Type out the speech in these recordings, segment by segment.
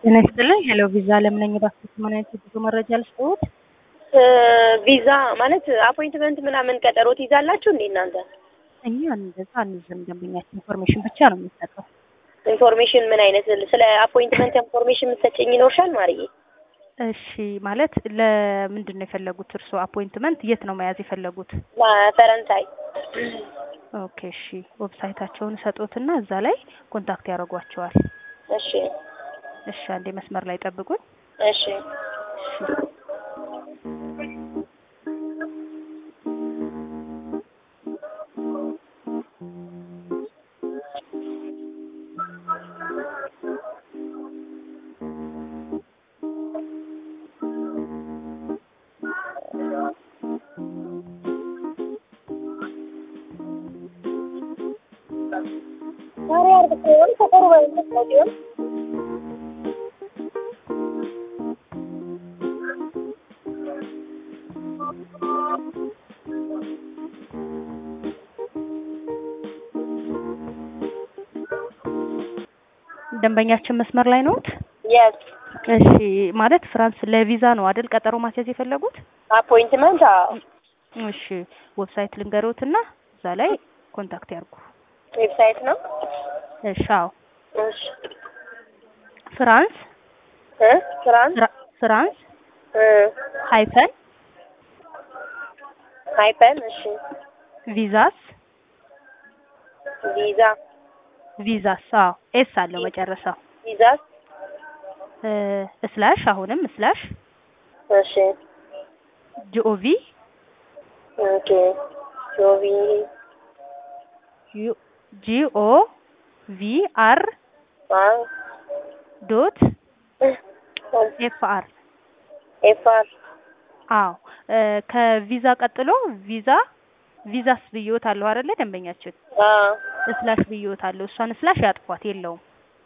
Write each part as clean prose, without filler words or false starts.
ጤና ይስጥልኝ። ሄሎ ቪዛ ለምን ባክስ ማናይት ብዙ መረጃ ልስጥዎት? ቪዛ ማለት አፖይንትመንት ምናምን ቀጠሮ ትይዛላችሁ እንዴ እናንተ? እኛ እንደዛ አንይዝም። ደንበኛችን ኢንፎርሜሽን ብቻ ነው የሚሰጠው። ኢንፎርሜሽን ምን አይነት ስለ አፖይንትመንት ኢንፎርሜሽን የምትሰጪኝ ይኖርሻል ማርዬ? እሺ ማለት ለምንድን ነው የፈለጉት እርስዎ አፖይንትመንት የት ነው መያዝ የፈለጉት? ፈረንሳይ። ኦኬ እሺ ዌብሳይታቸውን ሰጦትና እዛ ላይ ኮንታክት ያደርጓቸዋል። እሺ እሺ አንዴ መስመር ላይ ጠብቁኝ። እሺ ዛሬ አርብቶን ከቆሩ ባይመስላችሁም ደንበኛችን መስመር ላይ ነዎት? የስ እሺ ማለት ፍራንስ ለቪዛ ነው አይደል ቀጠሮ ማስያዝ የፈለጉት? አፖይንትመንት እሺ ዌብሳይት ልንገሮትና እዛ ላይ ኮንታክት ያርጉ። ዌብሳይት ነው? እሺ አዎ። እሺ ፍራንስ ፍራንስ ሃይፈን እሺ ቪዛስ ቪዛ አዎ ኤስ አለው መጨረሻው። ቪዛስ ስላሽ አሁንም ስላሽ እሺ ጂኦቪ ኦኬ ጂኦቪ GOVR ዶት ኤፍአር አዎ ከቪዛ ቀጥሎ ቪዛስ ብዮት አለው አይደለ ደንበኛችን? ስላሽ ብዮት አለው። እሷን ስላሽ ያጥፏት የለውም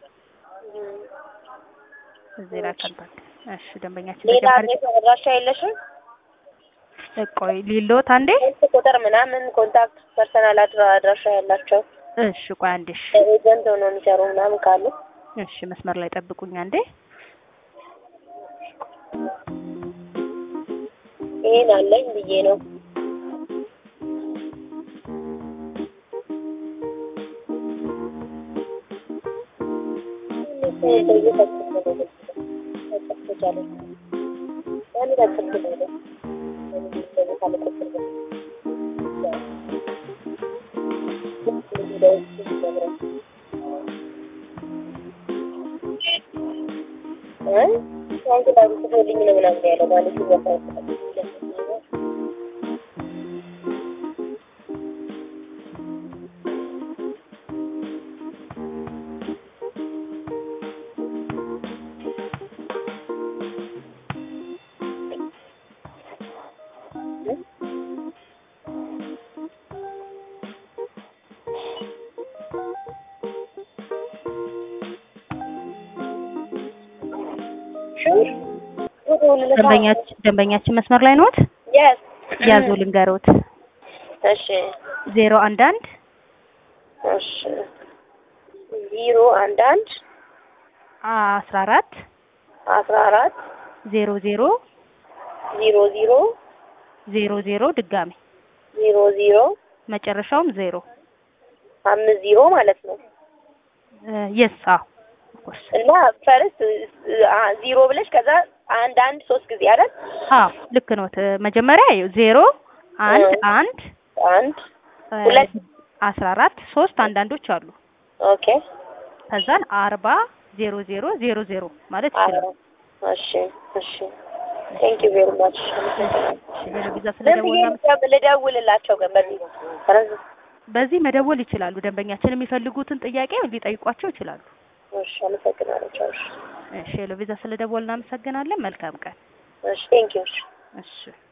እዚህ ላይ ካንታክ። እሺ ደንበኛችን ሌላ አድራሻ የለሽም? ቆይ ሊሎት አንዴ ቁጥር ምናምን ኮንታክት ፐርሰናል አድራሻ ያላቸው? እሺ ቆይ አንዴ እሺ ኤጀንት ሆኖ የሚሰሩ ምናምን ካሉ? እሺ መስመር ላይ ጠብቁኝ አንዴ። ይሄን አለኝ ብዬ ነው። ደንበኛችን መስመር ላይ ነዎት? የስ ያዙ ልንገሮት። እሺ 011 እሺ 011 14 00 00 ድጋሚ 00 መጨረሻውም 0 50 ማለት ነው። የስ እና ፈርስት 0 ብለሽ ከዛ 1 3 ጊዜ አይደል? አዎ ልክ ነው። መጀመሪያ 0 1 1 2 14 3 አንዳንዶች አሉ። ኦኬ ከዛን 40 00 00 ማለት ይችላል። እሺ እሺ ቴንክ ዩ ቬሪ ማች። ልደውልላቸው ግን በዚህ መደወል ይችላሉ። ደንበኛችን የሚፈልጉትን ጥያቄ ሊጠይቋቸው ይችላሉ። እሺ አመሰግናለሁ። እሺ ለቪዛ ስለደወልን እናመሰግናለን። መልካም ቀን። እሺ ቴንክ ዩ። እሺ